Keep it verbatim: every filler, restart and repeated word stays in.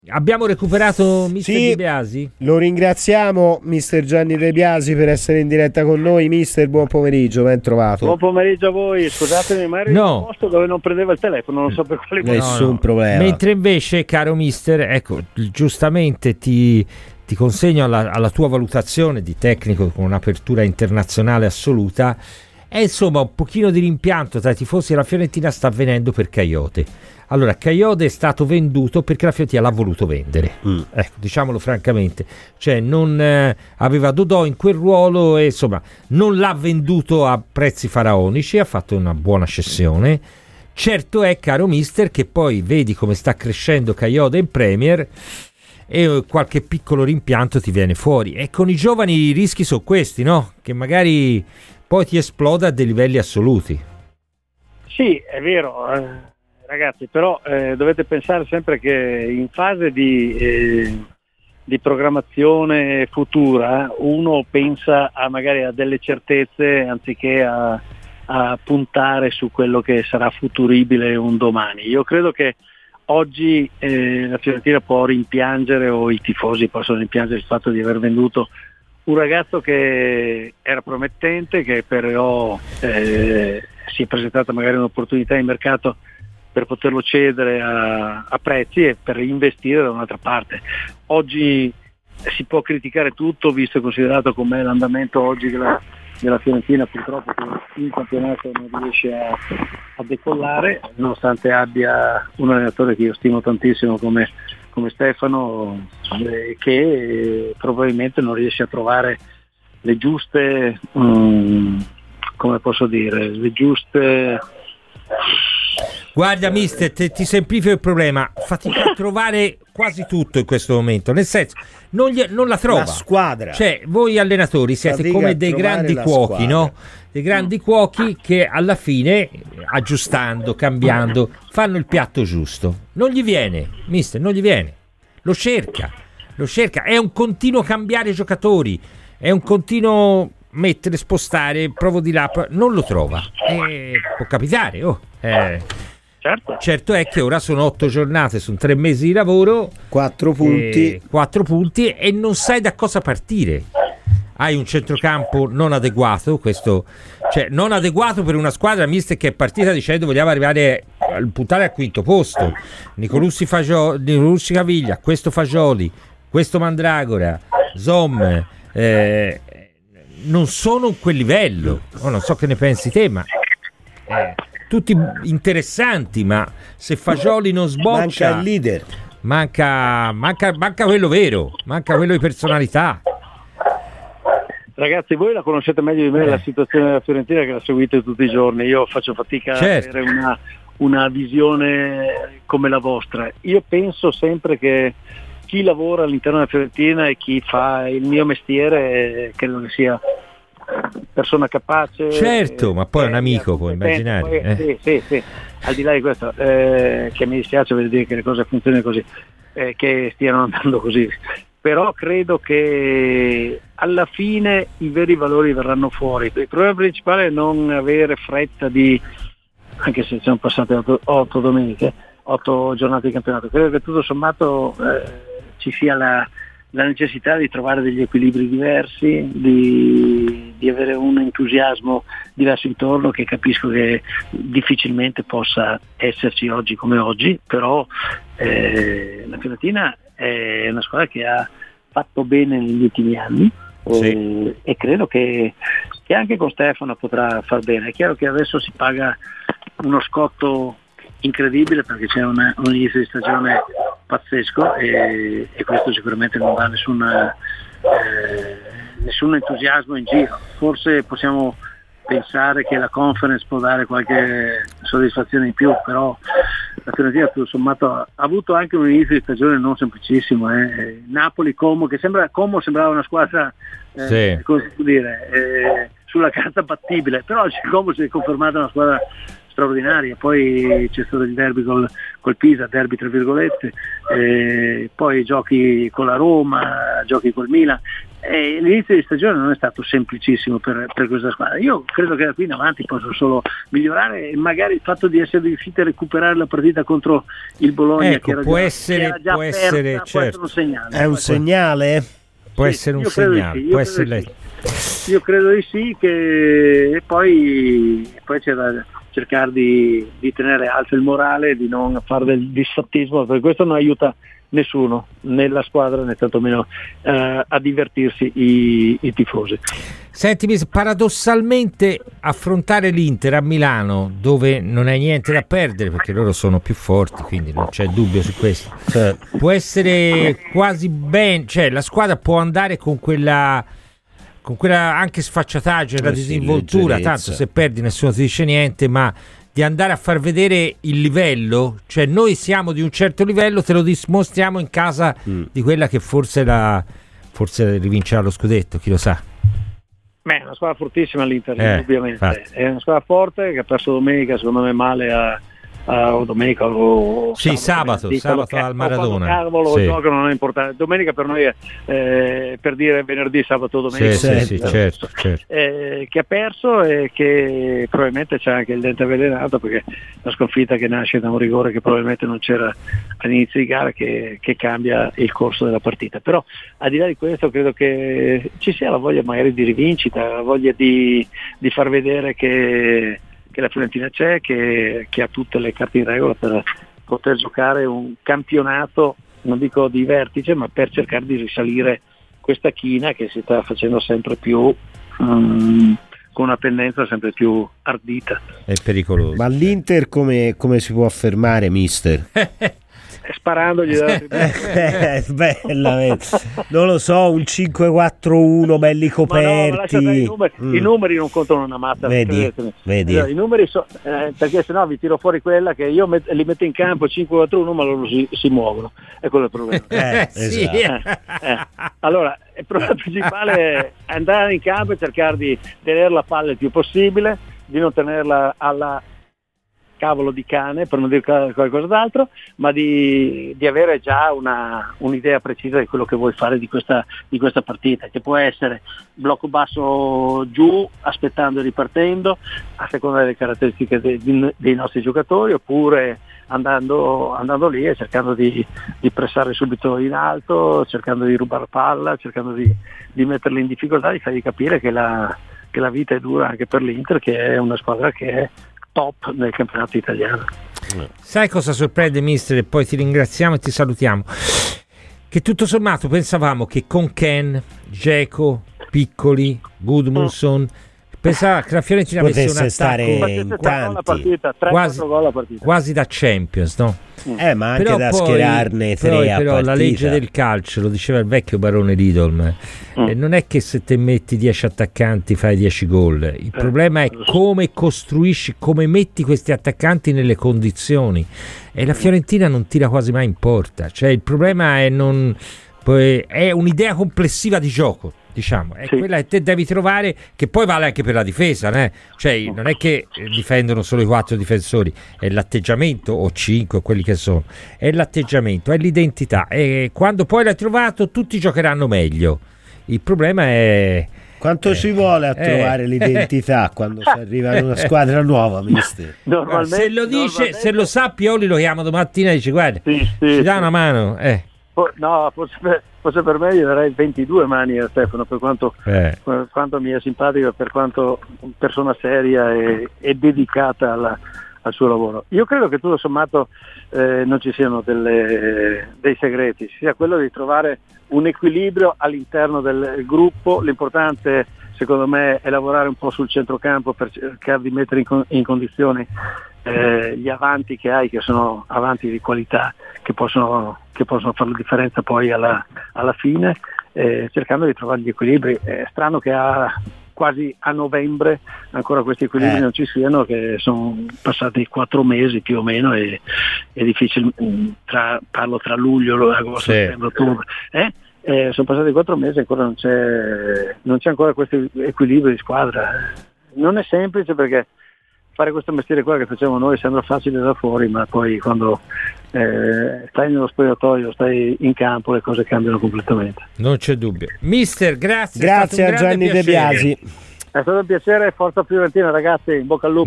Abbiamo recuperato mister Sì, De Biasi? Lo ringraziamo mister Gianni De Biasi per essere in diretta con noi. Mister, buon pomeriggio, ben trovato. Buon pomeriggio a voi, scusatemi, ma ero No. in un posto dove non prendeva il telefono, non so per quale motivo. Nessun No, no. problema. Mentre invece, caro mister, ecco, giustamente ti, ti consegno alla, alla tua valutazione di tecnico con un'apertura internazionale assoluta. E insomma un pochino di rimpianto tra i tifosi della Fiorentina sta avvenendo per Caiote. Allora, Caiote è stato venduto perché la Fiorentina l'ha voluto vendere, mm. ecco, diciamolo francamente, cioè non eh, aveva Dodò in quel ruolo e insomma non l'ha venduto a prezzi faraonici, ha fatto una buona cessione. Certo è, caro mister, che poi vedi come sta crescendo Caiote in Premier e qualche piccolo rimpianto ti viene fuori, e con i giovani i rischi sono questi, no? Che magari poi ti esploda a dei livelli assoluti. Sì, è vero, eh, ragazzi, però eh, dovete pensare sempre che in fase di, eh, di programmazione futura uno pensa a magari a delle certezze anziché a, a puntare su quello che sarà futuribile un domani. Io credo che oggi eh, la Fiorentina può rimpiangere, o i tifosi possono rimpiangere il fatto di aver venduto un ragazzo che era promettente, che però eh, si è presentata magari un'opportunità in mercato per poterlo cedere a, a prezzi e per investire da un'altra parte. Oggi si può criticare tutto, visto e considerato com'è l'andamento oggi della, della Fiorentina, purtroppo che in campionato non riesce a, a decollare, nonostante abbia un allenatore che io stimo tantissimo come come Stefano, eh, che eh, probabilmente non riesce a trovare le giuste, um, come posso dire, le giuste... Guarda mister, te, ti semplifico il problema, fatica a trovare quasi tutto in questo momento, nel senso non, gli, non la trova la squadra, cioè voi allenatori siete fatica come dei grandi cuochi, squadra. no? Dei grandi cuochi che alla fine, aggiustando, cambiando, fanno il piatto giusto. Non gli viene, mister, non gli viene, lo cerca, lo cerca, è un continuo cambiare giocatori, è un continuo mettere, spostare, provo di là, non lo trova, e può capitare, oh, eh. Certo. Certo è che ora sono otto giornate, sono tre mesi di lavoro, quattro punti, quattro punti e non sai da cosa partire. Hai un centrocampo non adeguato, questo, cioè non adeguato per una squadra mister che è partita dicendo vogliamo arrivare a puntare al quinto posto. Nicolussi Fagioli, Nicolussi Caviglia, questo Fagioli, questo Mandragora, Zom, eh, non sono quel livello. Oh, non so che ne pensi te, ma eh, tutti interessanti, ma se Fagioli non sboccia, manca il leader, manca, manca, manca quello vero, manca quello di personalità. Ragazzi, voi la conoscete meglio di me, eh. la situazione della Fiorentina, che la seguite tutti i giorni. Io faccio fatica certo. ad avere una, una visione come la vostra. Io penso sempre che chi lavora all'interno della Fiorentina e chi fa il mio mestiere credo che sia persona capace. Certo, eh, ma poi è un amico, puoi immaginare. Poi, eh. sì, sì, sì. Al di là di questo, eh, che mi dispiace vedere che le cose funzionino così, eh, che stiano andando così. Però credo che alla fine i veri valori verranno fuori. Il problema principale è non avere fretta di, anche se sono passate otto, otto domeniche, otto giornate di campionato, credo che tutto sommato eh, ci sia la, la necessità di trovare degli equilibri diversi, di, di avere un entusiasmo diverso intorno, che capisco che difficilmente possa esserci oggi come oggi, però eh, la Fiorentina è una squadra che ha fatto bene negli ultimi anni, sì. eh, e credo che, che anche con Stefano potrà far bene. È chiaro che adesso si paga uno scotto incredibile perché c'è una, un inizio di stagione pazzesco e, e questo sicuramente non dà nessun, eh, nessun entusiasmo in giro. Forse possiamo pensare che la Conference può dare qualche soddisfazione in più, però la Fiorentina tutto sommato ha avuto anche un inizio di stagione non semplicissimo. Eh. Napoli, Como, che sembra, Como sembrava una squadra eh, sì. come si può dire, eh, sulla carta battibile, però oggi Como si è confermata una squadra straordinaria. Poi c'è stato il derby col, col Pisa, derby tra virgolette, eh, poi giochi con la Roma, giochi col Milan, E l'inizio di stagione non è stato semplicissimo per, per questa squadra. Io credo che da qui in avanti possa solo migliorare, e magari il fatto di essere riusciti a recuperare la partita contro il Bologna, ecco, che era può già, essere, che era già può aperta, essere, può certo. essere un segnale. È un segnale? Può Sì, essere un io credo di segnale, sì, io può credo essere di lei. sì. Io credo di sì, che e poi, poi c'è da cercare di, di tenere alto il morale, di non fare del disfattismo, perché questo non aiuta nessuno, né la squadra né tantomeno eh, a divertirsi i, i tifosi. Senti, paradossalmente affrontare l'Inter a Milano, dove non hai niente da perdere perché loro sono più forti, quindi non c'è dubbio su questo, cioè, può essere quasi ben, cioè la squadra può andare con quella con quella anche sfacciataggine, la Eh sì, disinvoltura, leggerezza. tanto se perdi nessuno ti dice niente, ma di andare a far vedere il livello, cioè noi siamo di un certo livello, te lo dimostriamo in casa mm. di quella che forse la forse rivincerà lo scudetto, chi lo sa. Beh, è una squadra fortissima l'Inter, eh, indubbiamente. Infatti. È una squadra forte che ha perso domenica, secondo me male a, a o domenica o sì, sabato, venerdì, sabato quando, al Maradona. Cavolo, sì. giocano non è importante. Domenica per noi è eh, per dire venerdì, sabato, domenica. Sì, sì, sì, certo, certo. Eh, che ha perso e che probabilmente c'è anche il dente avvelenato, perché la sconfitta che nasce da un rigore che probabilmente non c'era all'inizio di gara, che, che cambia il corso della partita. Però al di là di questo credo che ci sia la voglia magari di rivincita, la voglia di, di far vedere che, che la Fiorentina c'è, che, che ha tutte le carte in regola per poter giocare un campionato, non dico di vertice, ma per cercare di risalire questa china che si sta facendo sempre più um, con una pendenza sempre più ardita. È pericoloso. Ma l'Inter come, come si può affermare, mister? Sparandogli eh, bella, non lo so, un cinque quattro uno belli coperti. Ma no, ma i, numeri, mm. i numeri non contano una mazza, vedi, vedi. Allora, i numeri so, eh, perché sennò vi tiro fuori quella che io met, li metto in campo cinque quattro uno, ma loro si, si muovono, è quello il problema. eh, sì. esatto. eh, eh. Allora il problema principale è andare in campo e cercare di tenere la palla il più possibile, di non tenerla alla cavolo di cane, per non dire qualcosa d'altro, ma di, di avere già una, un'idea precisa di quello che vuoi fare di questa, di questa partita, che può essere blocco basso giù, aspettando e ripartendo, a seconda delle caratteristiche dei, dei nostri giocatori, oppure andando, andando lì e cercando di, di pressare subito in alto, cercando di rubare palla, cercando di, di metterli in difficoltà, di fargli capire che la, che la vita è dura anche per l'Inter, che è una squadra che è top nel campionato italiano. Sai cosa sorprende, mister, e poi ti ringraziamo e ti salutiamo, che tutto sommato pensavamo che con Ken, Dzeko, Piccoli, Gudmundsson, pensava che la Fiorentina avesse un attacco stare in tanti, partita, tre, quasi, gol a partita. quasi da Champions, no? Eh, ma anche però da poi, schierarne tre poi, a però partita. La legge del calcio, lo diceva il vecchio barone Lidl, mm. eh, non è che se te metti dieci attaccanti fai dieci gol, il eh. problema è come costruisci, come metti questi attaccanti nelle condizioni, e la Fiorentina non tira quasi mai in porta, cioè il problema è non poi è un'idea complessiva di gioco, diciamo, è sì. quella che te devi trovare, che poi vale anche per la difesa, né? Cioè non è che difendono solo i quattro difensori, è l'atteggiamento, o cinque, quelli che sono, è l'atteggiamento, è l'identità, e quando poi l'hai trovato tutti giocheranno meglio. Il problema è quanto eh, ci vuole a trovare eh, l'identità eh, quando si arriva ad una squadra nuova, mister. Se lo dice, se lo sa Pioli, lo chiamo domattina e dice guarda, sì, sì, ci sì. dà una mano, eh. No, forse per, forse per me gli darei ventidue mani a Stefano, per quanto, eh. per quanto mi è simpatico, per quanto persona seria e, e dedicata alla, al suo lavoro. Io credo che tutto sommato eh, non ci siano delle, dei segreti, sia quello di trovare un equilibrio all'interno del gruppo. L'importante secondo me è lavorare un po' sul centrocampo per cercare di mettere in, con, in condizioni eh, gli avanti che hai, che sono avanti di qualità, che possono, che possono fare la differenza poi alla, alla fine, eh, cercando di trovare gli equilibri. È strano che a, quasi a novembre ancora questi equilibri eh. non ci siano, che sono passati quattro mesi più o meno, e è difficile, tra, parlo tra luglio, agosto, sì. settembre, ottobre, eh? Eh, sono passati quattro mesi e ancora non c'è, non c'è ancora questo equilibrio di squadra. Non è semplice, perché fare questo mestiere qua che facciamo noi sembra facile da fuori, ma poi quando eh, stai nello spogliatoio, stai in campo, le cose cambiano completamente. Non c'è dubbio. Mister, grazie. Grazie a Gianni De Biasi. È stato un piacere, forza Fiorentina ragazzi, in bocca al lupo.